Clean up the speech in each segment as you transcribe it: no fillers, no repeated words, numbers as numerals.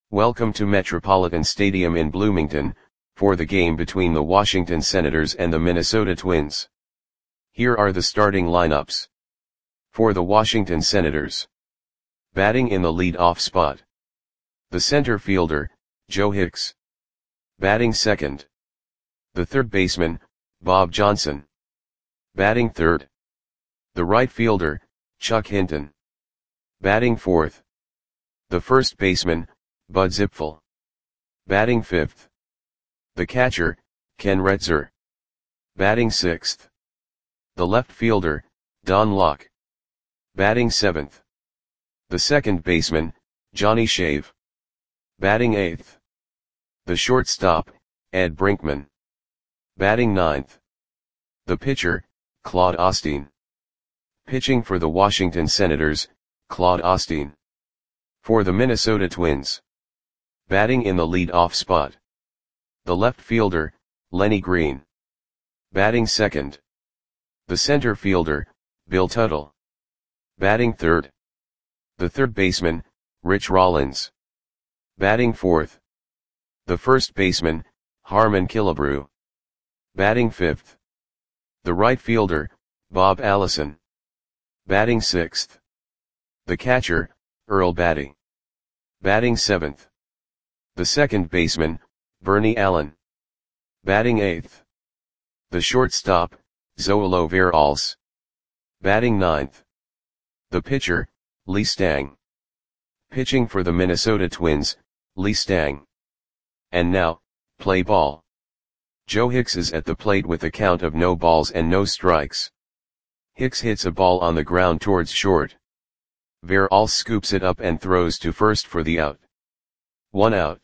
Welcome to Metropolitan Stadium in Bloomington, for the game between the Washington Senators and the Minnesota Twins. Here are the starting lineups. For the Washington Senators. Batting in the lead-off spot. The center fielder, Joe Hicks. Batting second. The third baseman, Bob Johnson. Batting third. The right fielder, Chuck Hinton. Batting fourth. The first baseman, Bud Zipfel. Batting fifth. The catcher, Ken Retzer. Batting sixth. The left fielder, Don Locke. Batting seventh. The second baseman, Johnny Shave. Batting eighth. The shortstop, Ed Brinkman. Batting ninth. The pitcher, Claude Osteen. Pitching for the Washington Senators, Claude Osteen. For the Minnesota Twins. Batting in the lead-off spot. The left fielder, Lenny Green. Batting second. The center fielder, Bill Tuttle. Batting third. The third baseman, Rich Rollins. Batting fourth. The first baseman, Harmon Killebrew. Batting fifth. The right fielder, Bob Allison. Batting sixth. The catcher, Earl Batty. Batting seventh. The second baseman, Bernie Allen. Batting eighth. The shortstop, Zoilo Veralles. Batting ninth. The pitcher, Lee Stang. Pitching for the Minnesota Twins, Lee Stang. And now, play ball. Joe Hicks is at the plate with a count of no balls and no strikes. Hicks hits a ball on the ground towards short. Veralles scoops it up and throws to first for the out. 1 out.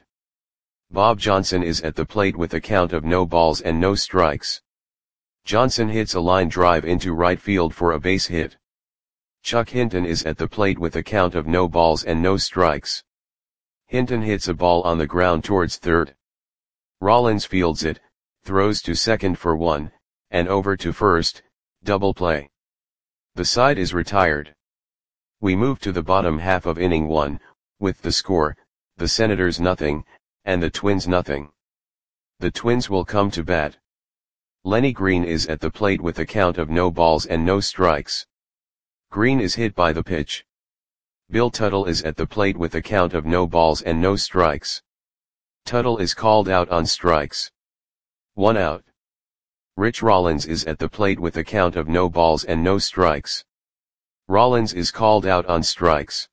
Bob Johnson is at the plate with a count of no balls and no strikes. Johnson hits a line drive into right field for a base hit. Chuck Hinton is at the plate with a count of no balls and no strikes. Hinton hits a ball on the ground towards third. Rollins fields it, throws to second for 1, and over to first, double play. The side is retired. We move to the bottom half of inning 1, with the score, the Senators nothing, and the Twins nothing. The Twins will come to bat. Lenny Green is at the plate with a count of no balls and no strikes. Green is hit by the pitch. Bill Tuttle is at the plate with a count of no balls and no strikes. Tuttle is called out on strikes. 1 out. Rich Rollins is at the plate with a count of no balls and no strikes. Rollins is called out on strikes.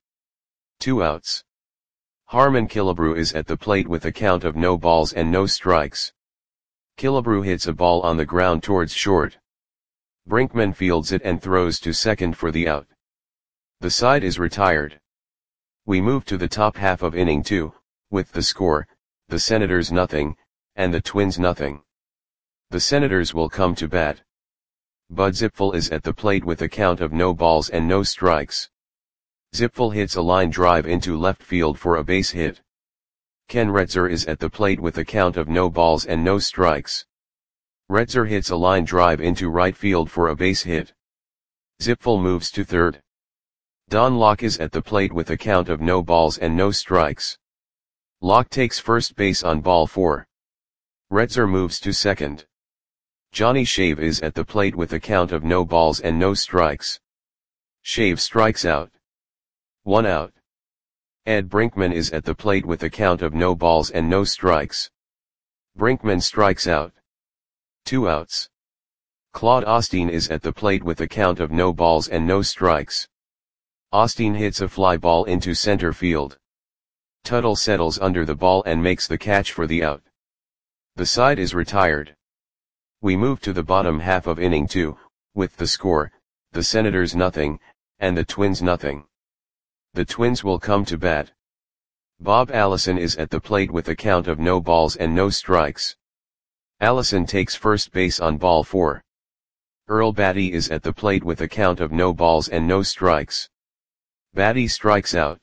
2 outs. Harmon Killebrew is at the plate with a count of no balls and no strikes. Killebrew hits a ball on the ground towards short. Brinkman fields it and throws to second for the out. The side is retired. We move to the top half of inning 2, with the score, the Senators nothing, and the Twins nothing. The Senators will come to bat. Bud Zipfel is at the plate with a count of no balls and no strikes. Zipfel hits a line drive into left field for a base hit. Ken Retzer is at the plate with a count of no balls and no strikes. Retzer hits a line drive into right field for a base hit. Zipfel moves to third. Don Locke is at the plate with a count of no balls and no strikes. Locke takes first base on ball 4. Retzer moves to second. Johnny Shave is at the plate with a count of no balls and no strikes. Shave strikes out. 1 out. Ed Brinkman is at the plate with a count of no balls and no strikes. Brinkman strikes out. 2 outs. Claude Osteen is at the plate with a count of no balls and no strikes. Osteen hits a fly ball into center field. Tuttle settles under the ball and makes the catch for the out. The side is retired. We move to the bottom half of inning 2, with the score, the Senators nothing, and the Twins nothing. The Twins will come to bat. Bob Allison is at the plate with a count of no balls and no strikes. Allison takes first base on ball 4. Earl Batty is at the plate with a count of no balls and no strikes. Batty strikes out.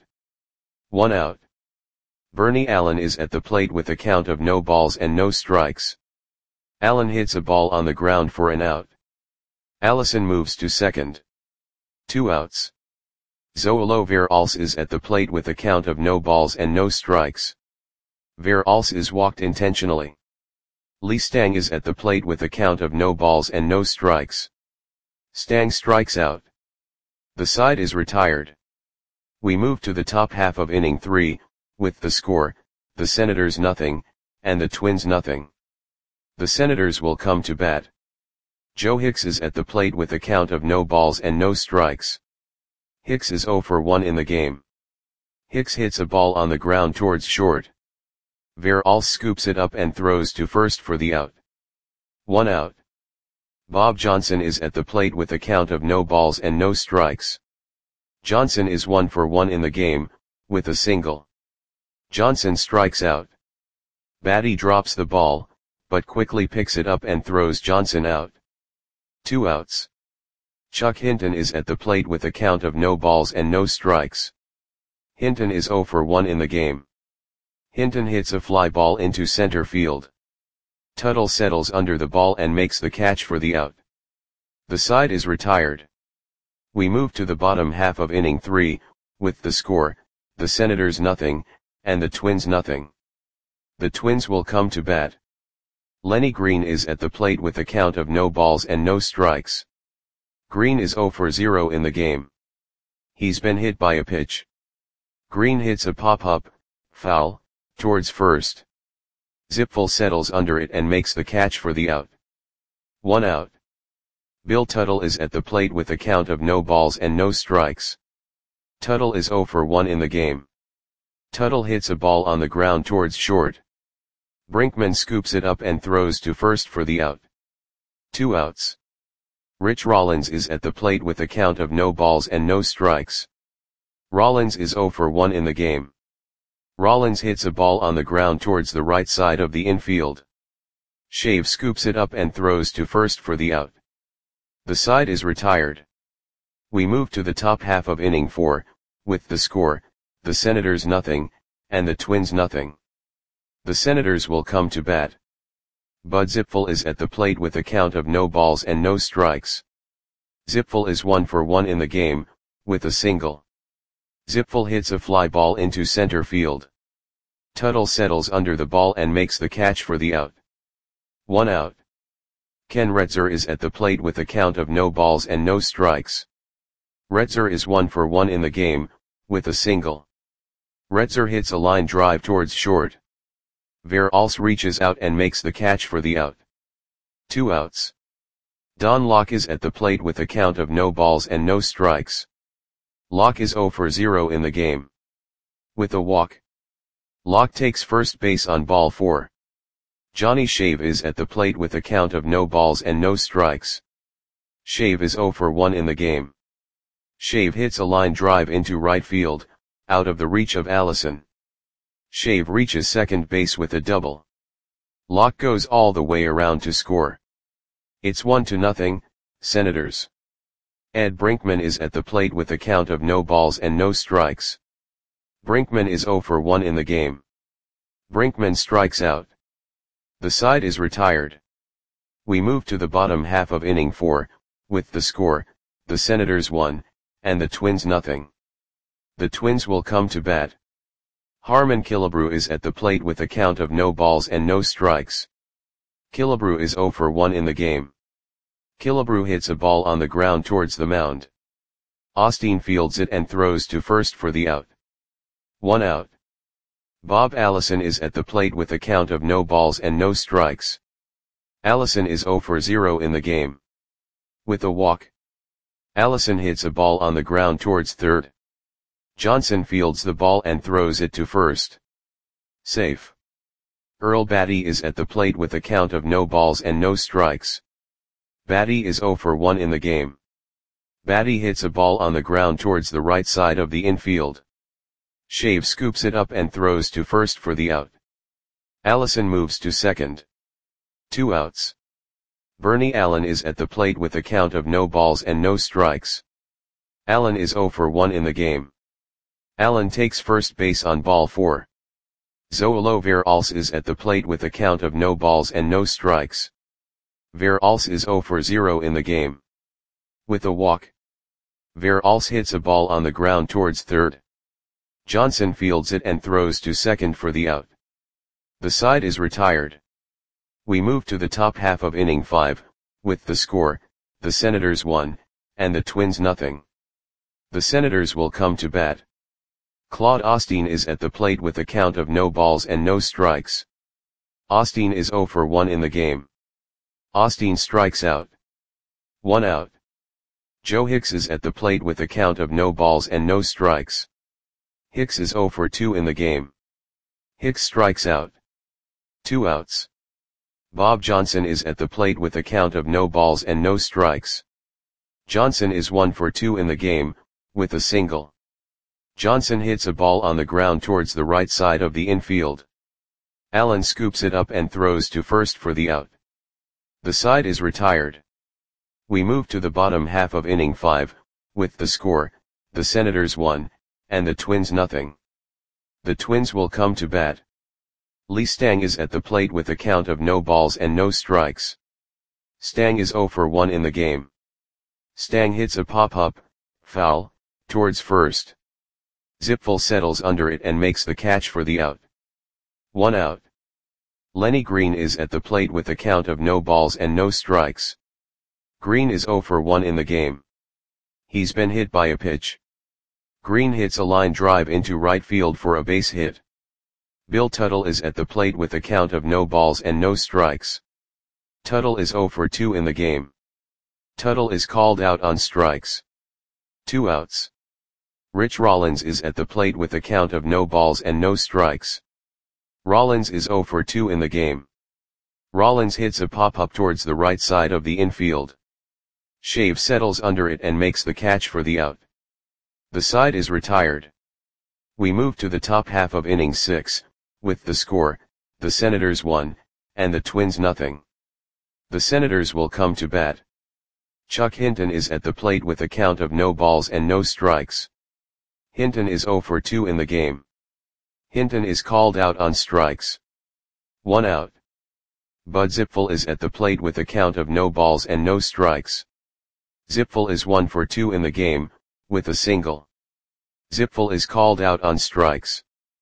1 out. Bernie Allen is at the plate with a count of no balls and no strikes. Allen hits a ball on the ground for an out. Allison moves to second. 2 outs. Zoolo Verhulst is at the plate with a count of no balls and no strikes. Verhulst is walked intentionally. Lee Stang is at the plate with a count of no balls and no strikes. Stang strikes out. The side is retired. We move to the top half of inning 3, with the score, the Senators nothing, and the Twins nothing. The Senators will come to bat. Joe Hicks is at the plate with a count of no balls and no strikes. Hicks is 0 for 1 in the game. Hicks hits a ball on the ground towards short. Verhulst scoops it up and throws to first for the out. 1 out. Bob Johnson is at the plate with a count of no balls and no strikes. Johnson is 1 for 1 in the game, with a single. Johnson strikes out. Batty drops the ball, but quickly picks it up and throws Johnson out. 2 outs. Chuck Hinton is at the plate with a count of no balls and no strikes. Hinton is 0 for 1 in the game. Hinton hits a fly ball into center field. Tuttle settles under the ball and makes the catch for the out. The side is retired. We move to the bottom half of inning 3, with the score, the Senators nothing, and the Twins nothing. The Twins will come to bat. Lenny Green is at the plate with a count of no balls and no strikes. Green is 0 for 0 in the game. He's been hit by a pitch. Green hits a pop-up, foul, towards first. Zipfel settles under it and makes the catch for the out. 1 out. Bill Tuttle is at the plate with a count of no balls and no strikes. Tuttle is 0 for 1 in the game. Tuttle hits a ball on the ground towards short. Brinkman scoops it up and throws to first for the out. 2 outs. Rich Rollins is at the plate with a count of no balls and no strikes. Rollins is 0 for 1 in the game. Rollins hits a ball on the ground towards the right side of the infield. Shave scoops it up and throws to first for the out. The side is retired. We move to the top half of inning 4, with the score, the Senators nothing, and the Twins nothing. The Senators will come to bat. Bud Zipfel is at the plate with a count of no balls and no strikes. Zipfel is 1 for 1 in the game, with a single. Zipfel hits a fly ball into center field. Tuttle settles under the ball and makes the catch for the out. 1 out. Ken Retzer is at the plate with a count of no balls and no strikes. Retzer is 1 for 1 in the game, with a single. Retzer hits a line drive towards short. Verhulst reaches out and makes the catch for the out. 2 outs. Don Locke is at the plate with a count of no balls and no strikes. Locke is 0 for 0 in the game. With a walk. Locke takes first base on ball 4. Johnny Shave is at the plate with a count of no balls and no strikes. Shave is 0 for 1 in the game. Shave hits a line drive into right field, out of the reach of Allison. Shave reaches second base with a double. Locke goes all the way around to score. It's 1-0, Senators. Ed Brinkman is at the plate with a count of no balls and no strikes. Brinkman is 0 for 1 in the game. Brinkman strikes out. The side is retired. We move to the bottom half of inning 4, with the score, the Senators 1, and the Twins nothing. The Twins will come to bat. Harmon Killebrew is at the plate with a count of no balls and no strikes. Killebrew is 0 for 1 in the game. Killebrew hits a ball on the ground towards the mound. Osteen fields it and throws to first for the out. 1 out. Bob Allison is at the plate with a count of no balls and no strikes. Allison is 0 for 0 in the game. With a walk. Allison hits a ball on the ground towards third. Johnson fields the ball and throws it to first. Safe. Earl Batty is at the plate with a count of no balls and no strikes. Batty is 0 for 1 in the game. Batty hits a ball on the ground towards the right side of the infield. Shave scoops it up and throws to first for the out. Allison moves to second. 2 outs. Bernie Allen is at the plate with a count of no balls and no strikes. Allen is 0 for 1 in the game. Allen takes first base on ball 4. Zoolo Verhulst is at the plate with a count of no balls and no strikes. Verhulst is 0 for 0 in the game. With a walk. Verhulst hits a ball on the ground towards third. Johnson fields it and throws to second for the out. The side is retired. We move to the top half of inning 5, with the score, the Senators 1, and the Twins nothing. The Senators will come to bat. Claude Osteen is at the plate with a count of no balls and no strikes. Osteen is 0 for 1 in the game. Osteen strikes out. 1 out. Joe Hicks is at the plate with a count of no balls and no strikes. Hicks is 0 for 2 in the game. Hicks strikes out. 2 outs. Bob Johnson is at the plate with a count of no balls and no strikes. Johnson is 1 for 2 in the game, with a single. Johnson hits a ball on the ground towards the right side of the infield. Allen scoops it up and throws to first for the out. The side is retired. We move to the bottom half of inning 5, with the score, the Senators 1, and the Twins nothing. The Twins will come to bat. Lee Stang is at the plate with a count of no balls and no strikes. Stang is 0 for 1 in the game. Stang hits a pop-up, foul, towards first. Zipfel settles under it and makes the catch for the out. 1 out. Lenny Green is at the plate with a count of no balls and no strikes. Green is 0 for 1 in the game. He's been hit by a pitch. Green hits a line drive into right field for a base hit. Bill Tuttle is at the plate with a count of no balls and no strikes. Tuttle is 0 for 2 in the game. Tuttle is called out on strikes. 2 outs. Rich Rollins is at the plate with a count of no balls and no strikes. Rollins is 0 for 2 in the game. Rollins hits a pop-up towards the right side of the infield. Shave settles under it and makes the catch for the out. The side is retired. We move to the top half of inning 6, with the score, the Senators 1, and the Twins nothing. The Senators will come to bat. Chuck Hinton is at the plate with a count of no balls and no strikes. Hinton is 0 for 2 in the game. Hinton is called out on strikes. 1 out. Bud Zipfel is at the plate with a count of no balls and no strikes. Zipfel is 1 for 2 in the game, with a single. Zipfel is called out on strikes.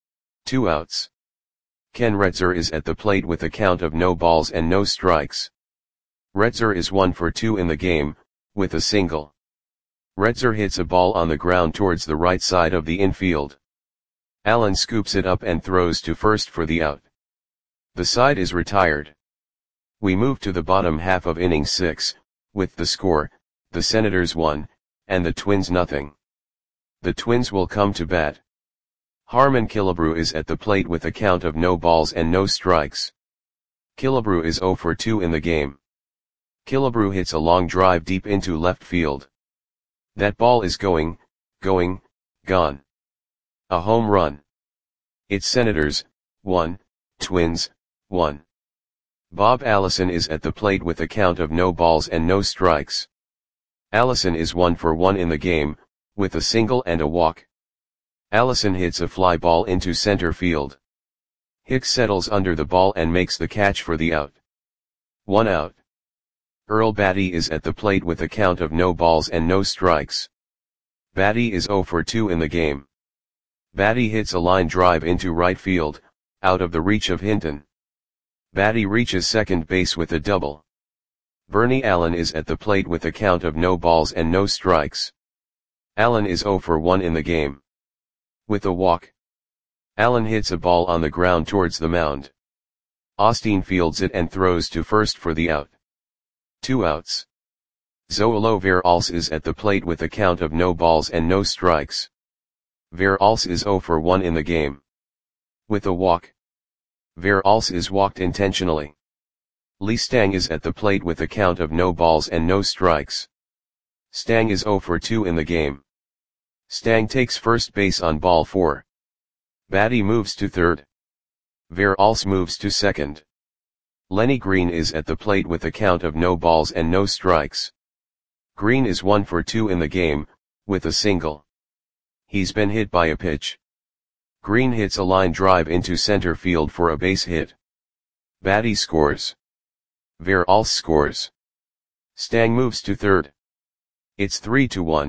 2 outs. Ken Retzer is at the plate with a count of no balls and no strikes. Retzer is 1 for 2 in the game, with a single. Retzer hits a ball on the ground towards the right side of the infield. Allen scoops it up and throws to first for the out. The side is retired. We move to the bottom half of inning 6, with the score, the Senators 1, and the Twins nothing. The Twins will come to bat. Harmon Killebrew is at the plate with a count of no balls and no strikes. Killebrew is 0 for 2 in the game. Killebrew hits a long drive deep into left field. That ball is gone. A home run. It's Senators, 1, Twins, 1. Bob Allison is at the plate with a count of no balls and no strikes. Allison is 1 for 1 in the game, with a single and a walk. Allison hits a fly ball into center field. Hicks settles under the ball and makes the catch for the out. 1 out. Earl Batty is at the plate with a count of no balls and no strikes. Batty is 0 for 2 in the game. Batty hits a line drive into right field, out of the reach of Hinton. Batty reaches second base with a double. Bernie Allen is at the plate with a count of no balls and no strikes. Allen is 0 for 1 in the game. With a walk. Allen hits a ball on the ground towards the mound. Osteen fields it and throws to first for the out. 2 outs. Zoilo Verhulst is at the plate with a count of no balls and no strikes. Verhulst is 0 for 1 in the game. With a walk. Verhulst is walked intentionally. Lee Stang is at the plate with a count of no balls and no strikes. Stang is 0 for 2 in the game. Stang takes first base on ball 4. Batty moves to third. Verhulst moves to second. Lenny Green is at the plate with a count of no balls and no strikes. Green is 1 for 2 in the game, with a single. He's been hit by a pitch. Green hits a line drive into center field for a base hit. Batty scores. Verhulst scores. Stang moves to third. It's 3-1,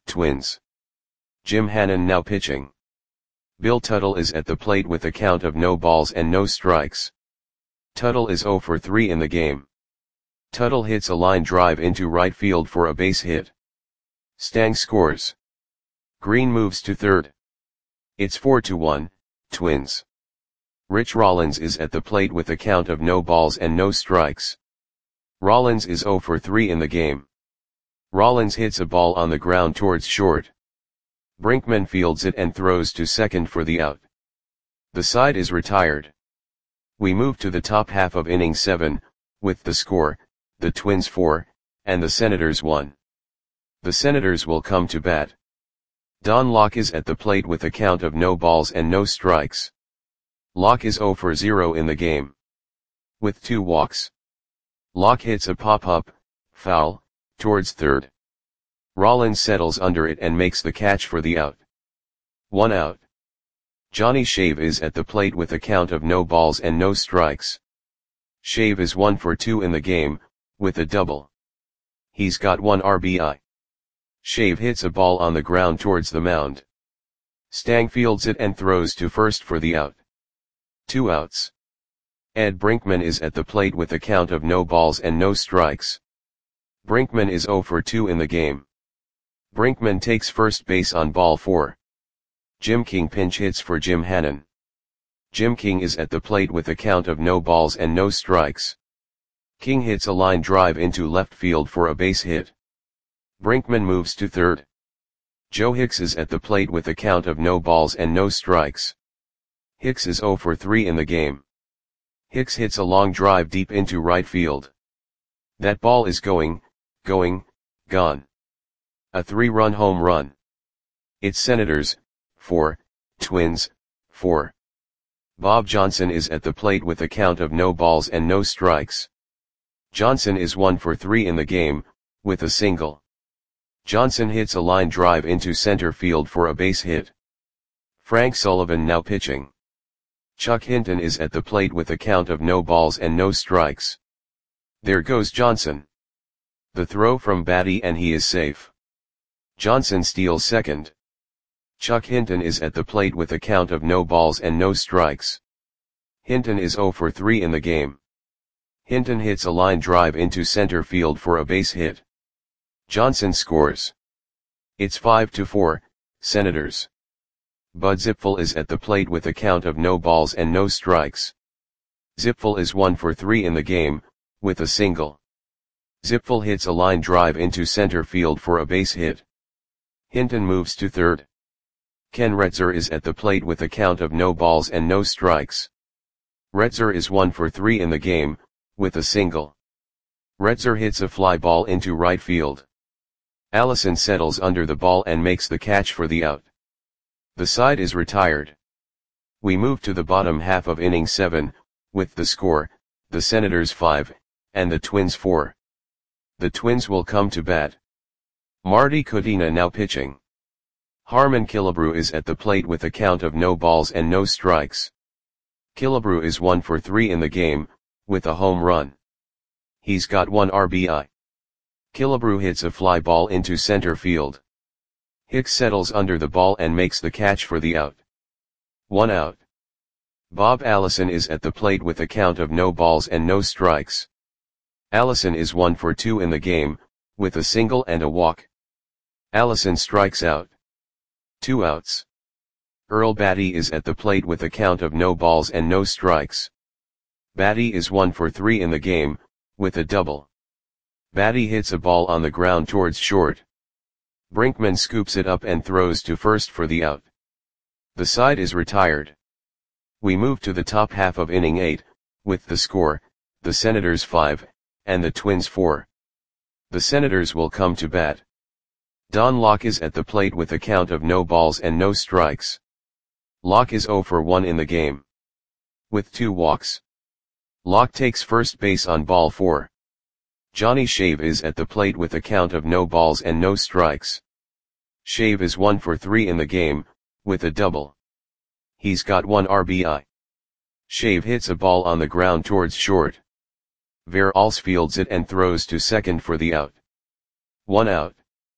Twins. Jim Hannon now pitching. Bill Tuttle is at the plate with a count of no balls and no strikes. Tuttle is 0 for 3 in the game. Tuttle hits a line drive into right field for a base hit. Stang scores. Green moves to third. It's 4-1, Twins. Rich Rollins is at the plate with a count of no balls and no strikes. Rollins is 0 for 3 in the game. Rollins hits a ball on the ground towards short. Brinkman fields it and throws to second for the out. The side is retired. We move to the top half of inning 7, with the score, the Twins 4, and the Senators 1. The Senators will come to bat. Don Locke is at the plate with a count of no balls and no strikes. Locke is 0 for 0 in the game. With 2 walks. Locke hits a pop-up, foul, towards third. Rollins settles under it and makes the catch for the out. 1 out. Johnny Shave is at the plate with a count of no balls and no strikes. Shave is 1 for 2 in the game, with a double. He's got 1 RBI. Shave hits a ball on the ground towards the mound. Stang fields it and throws to first for the out. 2 outs. Ed Brinkman is at the plate with a count of no balls and no strikes. Brinkman is 0 for 2 in the game. Brinkman takes first base on ball 4. Jim King pinch hits for Jim Hannon. Jim King is at the plate with a count of no balls and no strikes. King hits a line drive into left field for a base hit. Brinkman moves to third. Joe Hicks is at the plate with a count of no balls and no strikes. Hicks is 0 for 3 in the game. Hicks hits a long drive deep into right field. That ball is gone. A 3-run home run. It's Senators, 4, Twins, 4. Bob Johnson is at the plate with a count of no balls and no strikes. Johnson is 1 for 3 in the game, with a single. Johnson hits a line drive into center field for a base hit. Frank Sullivan now pitching. Chuck Hinton is at the plate with a count of no balls and no strikes. There goes Johnson. The throw from Batty and he is safe. Johnson steals second. Chuck Hinton is at the plate with a count of no balls and no strikes. Hinton is 0 for 3 in the game. Hinton hits a line drive into center field for a base hit. Johnson scores. It's 5-4, Senators. Bud Zipfel is at the plate with a count of no balls and no strikes. Zipfel is 1 for 3 in the game, with a single. Zipfel hits a line drive into center field for a base hit. Hinton moves to third. Ken Retzer is at the plate with a count of no balls and no strikes. Retzer is 1 for 3 in the game, with a single. Retzer hits a fly ball into right field. Allison settles under the ball and makes the catch for the out. The side is retired. We move to the bottom half of inning 7, with the score, the Senators 5, and the Twins 4. The Twins will come to bat. Marty Kodina now pitching. Harmon Killebrew is at the plate with a count of no balls and no strikes. Killebrew is 1 for 3 in the game, with a home run. He's got 1 RBI. Killebrew hits a fly ball into center field. Hicks settles under the ball and makes the catch for the out. 1 out. Bob Allison is at the plate with a count of no balls and no strikes. Allison is 1 for 2 in the game, with a single and a walk. Allison strikes out. 2 outs. Earl Batty is at the plate with a count of no balls and no strikes. Batty is 1 for 3 in the game, with a double. Batty hits a ball on the ground towards short. Brinkman scoops it up and throws to first for the out. The side is retired. We move to the top half of inning 8, with the score, the Senators 5, and the Twins 4. The Senators will come to bat. Don Locke is at the plate with a count of no balls and no strikes. Locke is 0 for 1 in the game. With 2 walks. Locke takes first base on ball 4. Johnny Shave is at the plate with a count of no balls and no strikes. Shave is 1 for 3 in the game, with a double. He's got 1 RBI. Shave hits a ball on the ground towards short. Veralls fields it and throws to second for the out. 1 out.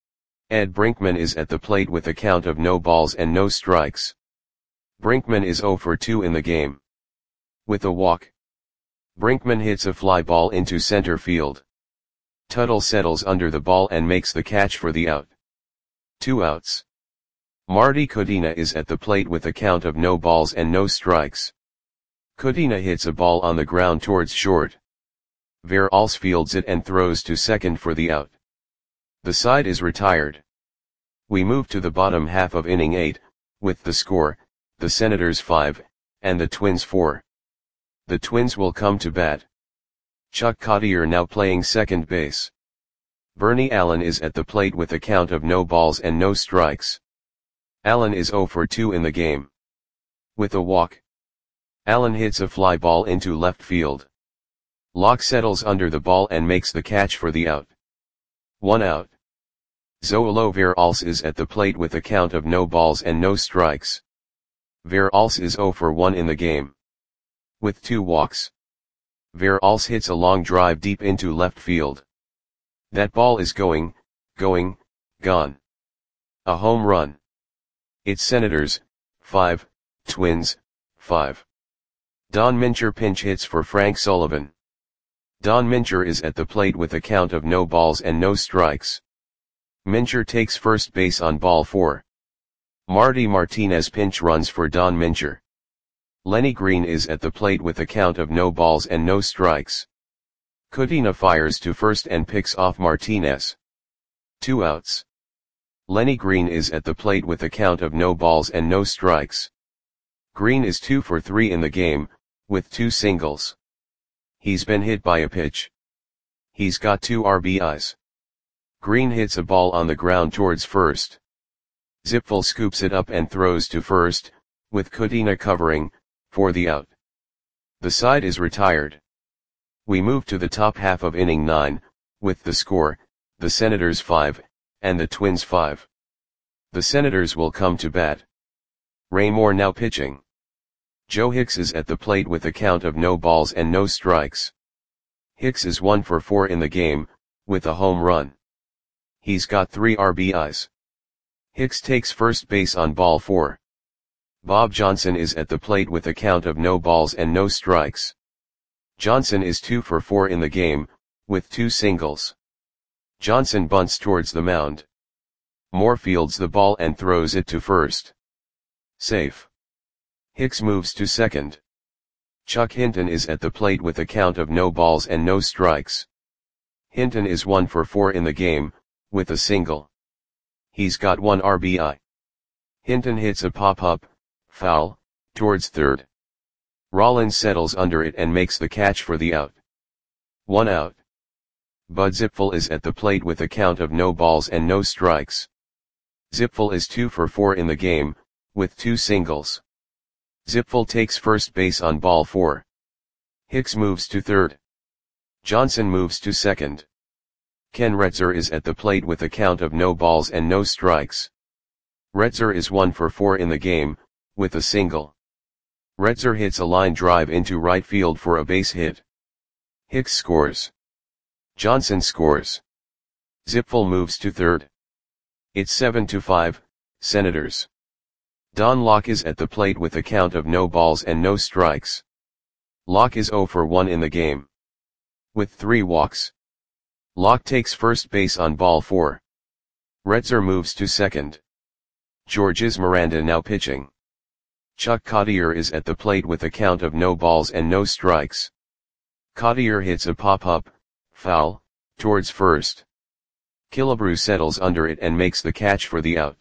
Ed Brinkman is at the plate with a count of no balls and no strikes. Brinkman is 0 for 2 in the game. With a walk, Brinkman hits a fly ball into center field. Tuttle settles under the ball and makes the catch for the out. 2 outs. Marty Kodina is at the plate with a count of no balls and no strikes. Kodina hits a ball on the ground towards short. Veralls fields it and throws to second for the out. The side is retired. We move to the bottom half of inning 8, with the score, the Senators 5, and the Twins 4. The Twins will come to bat. Chuck Cottier now playing second base. Bernie Allen is at the plate with a count of no balls and no strikes. Allen is 0 for 2 in the game. With a walk, Allen hits a fly ball into left field. Locke settles under the ball and makes the catch for the out. 1 out. Zoilo Veralls is at the plate with a count of no balls and no strikes. Veralls is 0 for 1 in the game. With 2 walks, Veralls hits a long drive deep into left field. That ball is gone. A home run. It's Senators, 5, Twins, 5. Don Mincher pinch hits for Frank Sullivan. Don Mincher is at the plate with a count of no balls and no strikes. Mincher takes first base on ball 4. Marty Martinez pinch runs for Don Mincher. Lenny Green is at the plate with a count of no balls and no strikes. Kodina fires to first and picks off Martinez. 2 outs. Lenny Green is at the plate with a count of no balls and no strikes. Green is 2 for 3 in the game, with 2 singles. He's been hit by a pitch. He's got 2 RBIs. Green hits a ball on the ground towards first. Zipfel scoops it up and throws to first, with Kodina covering, for the out. The side is retired. We move to the top half of inning 9, with the score, the Senators 5, and the Twins 5. The Senators will come to bat. Ray Moore now pitching. Joe Hicks is at the plate with a count of no balls and no strikes. Hicks is 1 for 4 in the game, with a home run. He's got 3 RBIs. Hicks takes first base on ball 4. Bob Johnson is at the plate with a count of no balls and no strikes. Johnson is 2 for 4 in the game, with 2 singles. Johnson bunts towards the mound. Moore fields the ball and throws it to first. Safe. Hicks moves to second. Chuck Hinton is at the plate with a count of no balls and no strikes. Hinton is 1 for 4 in the game, with a single. He's got 1 RBI. Hinton hits a pop-up, foul, towards third. Rollins settles under it and makes the catch for the out. 1 out. Bud Zipfel is at the plate with a count of no balls and no strikes. Zipfel is 2 for 4 in the game, with 2 singles. Zipfel takes first base on ball 4. Hicks moves to third. Johnson moves to second. Ken Retzer is at the plate with a count of no balls and no strikes. Retzer is 1 for 4 in the game, with a single. Retzer hits a line drive into right field for a base hit. Hicks scores. Johnson scores. Zipfel moves to third. It's 7-5, Senators. Don Locke is at the plate with a count of no balls and no strikes. Locke is 0 for 1 in the game. With 3 walks, Locke takes first base on ball 4. Retzer moves to second. Georges Miranda now pitching. Chuck Cottier is at the plate with a count of no balls and no strikes. Cottier hits a pop-up, foul, towards first. Killebrew settles under it and makes the catch for the out.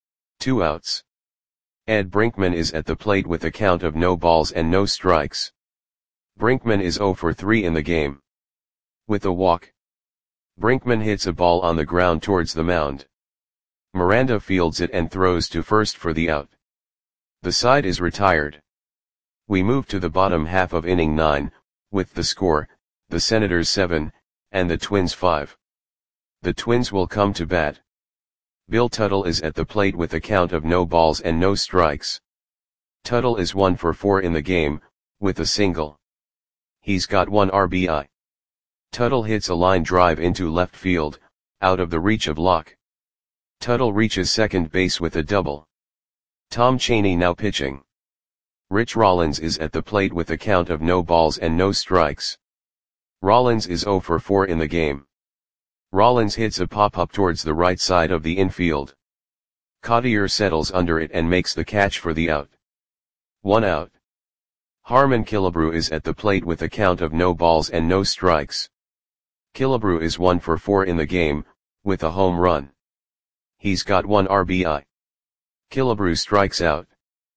2 outs. Ed Brinkman is at the plate with a count of no balls and no strikes. Brinkman is 0 for 3 in the game. With a walk, Brinkman hits a ball on the ground towards the mound. Miranda fields it and throws to first for the out. The side is retired. We move to the bottom half of inning 9, with the score, the Senators 7, and the Twins 5. The Twins will come to bat. Bill Tuttle is at the plate with a count of no balls and no strikes. Tuttle is 1 for 4 in the game, with a single. He's got 1 RBI. Tuttle hits a line drive into left field, out of the reach of Locke. Tuttle reaches second base with a double. Tom Chaney now pitching. Rich Rollins is at the plate with a count of no balls and no strikes. Rollins is 0 for 4 in the game. Rollins hits a pop-up towards the right side of the infield. Cottier settles under it and makes the catch for the out. 1 out. Harmon Killebrew is at the plate with a count of no balls and no strikes. Killebrew is 1 for 4 in the game, with a home run. He's got 1 RBI. Killebrew strikes out.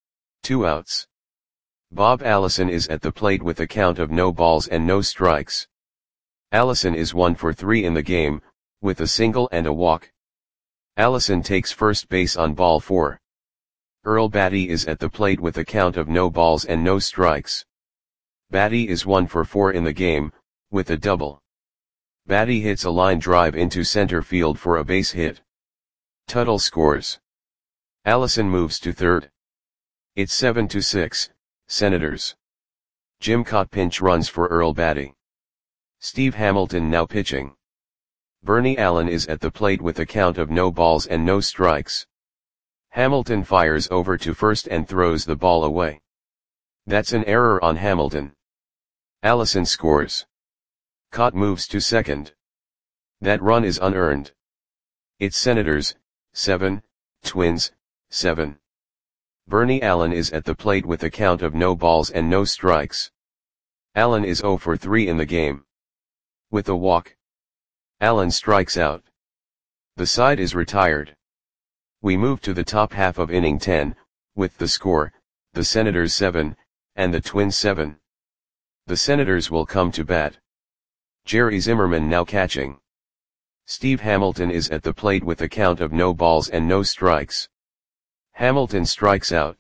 2 outs. Bob Allison is at the plate with a count of no balls and no strikes. Allison is 1 for 3 in the game, with a single and a walk. Allison takes first base on ball 4. Earl Batty is at the plate with a count of no balls and no strikes. Batty is 1 for 4 in the game, with a double. Batty hits a line drive into center field for a base hit. Tuttle scores. Allison moves to third. It's 7-6, Senators. Jim Cott pinch runs for Earl Batty. Steve Hamilton now pitching. Bernie Allen is at the plate with a count of no balls and no strikes. Hamilton fires over to first and throws the ball away. That's an error on Hamilton. Allison scores. Cott moves to second. That run is unearned. It's Senators, 7, Twins, 7. Bernie Allen is at the plate with a count of no balls and no strikes. Allen is 0 for 3 in the game. With a walk. Allen strikes out. The side is retired. We move to the top half of inning 10, with the score, the Senators 7, and the Twins 7. The Senators will come to bat. Jerry Zimmerman now catching. Steve Hamilton is at the plate with a count of no balls and no strikes. Hamilton strikes out.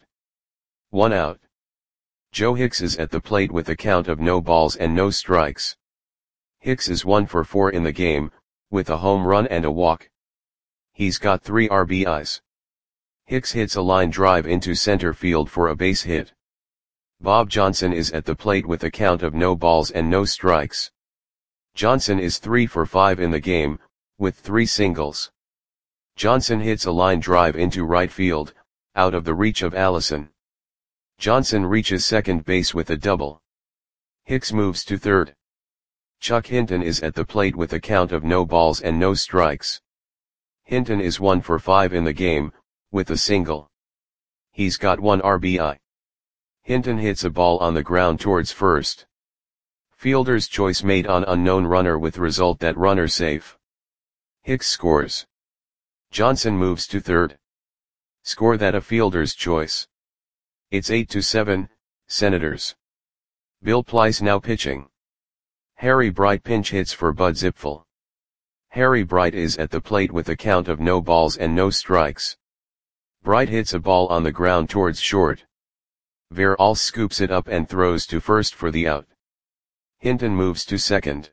1 out. Joe Hicks is at the plate with a count of no balls and no strikes. Hicks is 1 for 4 in the game, with a home run and a walk. He's got 3 RBIs. Hicks hits a line drive into center field for a base hit. Bob Johnson is at the plate with a count of no balls and no strikes. Johnson is 3 for 5 in the game, with 3 singles. Johnson hits a line drive into right field, out of the reach of Allison. Johnson reaches second base with a double. Hicks moves to third. Chuck Hinton is at the plate with a count of no balls and no strikes. Hinton is 1 for 5 in the game, with a single. He's got 1 RBI. Hinton hits a ball on the ground towards first. Fielder's choice made on unknown runner with result that runner safe. Hicks scores. Johnson moves to third. Score that a fielder's choice. It's 8-7, Senators. Bill Plyce now pitching. Harry Bright pinch hits for Bud Zipfel. Harry Bright is at the plate with a count of no balls and no strikes. Bright hits a ball on the ground towards short. Veralls scoops it up and throws to first for the out. Hinton moves to second.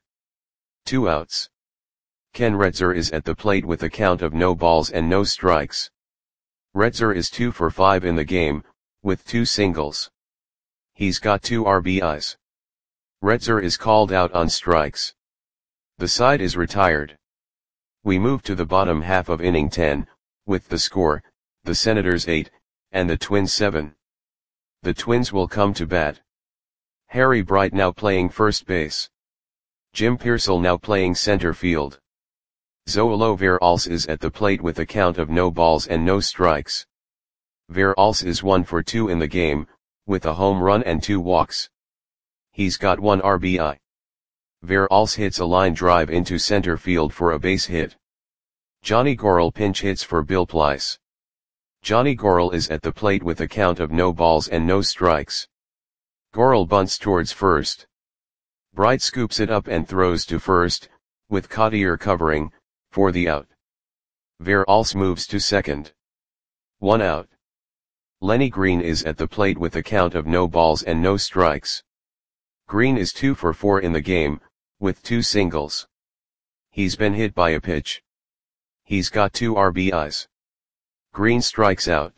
2 outs. Ken Retzer is at the plate with a count of no balls and no strikes. Retzer is 2 for 5 in the game, with 2 singles. He's got 2 RBIs. Retzer is called out on strikes. The side is retired. We move to the bottom half of inning 10, with the score, the Senators 8, and the Twins 7. The Twins will come to bat. Harry Bright now playing first base. Jim Pearsall now playing center field. Zoilo Veralls is at the plate with a count of no balls and no strikes. Veralls is 1 for 2 in the game, with a home run and 2 walks. He's got 1 RBI. Veralls hits a line drive into center field for a base hit. Johnny Gorel pinch hits for Bill Plyce. Johnny Gorel is at the plate with a count of no balls and no strikes. Gorel bunts towards first. Bright scoops it up and throws to first, with Cottier covering, for the out. Veralls moves to second. 1 out. Lenny Green is at the plate with a count of no balls and no strikes. Green is 2 for 4 in the game, with 2 singles. He's been hit by a pitch. He's got 2 RBIs. Green strikes out.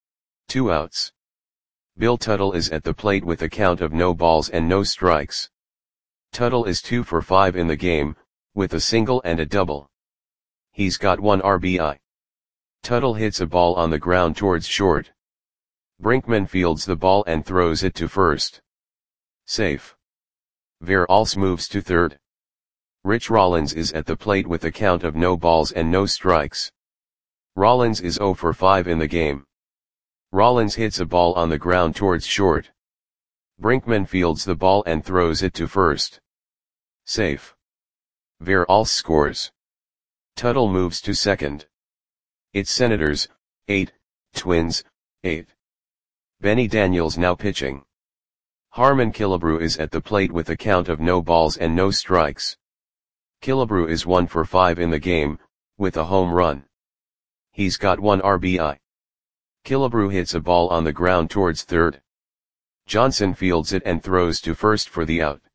2 outs. Bill Tuttle is at the plate with a count of no balls and no strikes. Tuttle is 2 for 5 in the game, with a single and a double. He's got 1 RBI. Tuttle hits a ball on the ground towards short. Brinkman fields the ball and throws it to first. Safe. Verhulst moves to third. Rich Rollins is at the plate with a count of no balls and no strikes. Rollins is 0 for 5 in the game. Rollins hits a ball on the ground towards short. Brinkman fields the ball and throws it to first. Safe. Verhulst scores. Tuttle moves to second. It's Senators, 8, Twins, 8. Benny Daniels now pitching. Harmon Killebrew is at the plate with a count of no balls and no strikes. Killebrew is 1 for 5 in the game, with a home run. He's got 1 RBI. Killebrew hits a ball on the ground towards third. Johnson fields it and throws to first for the out.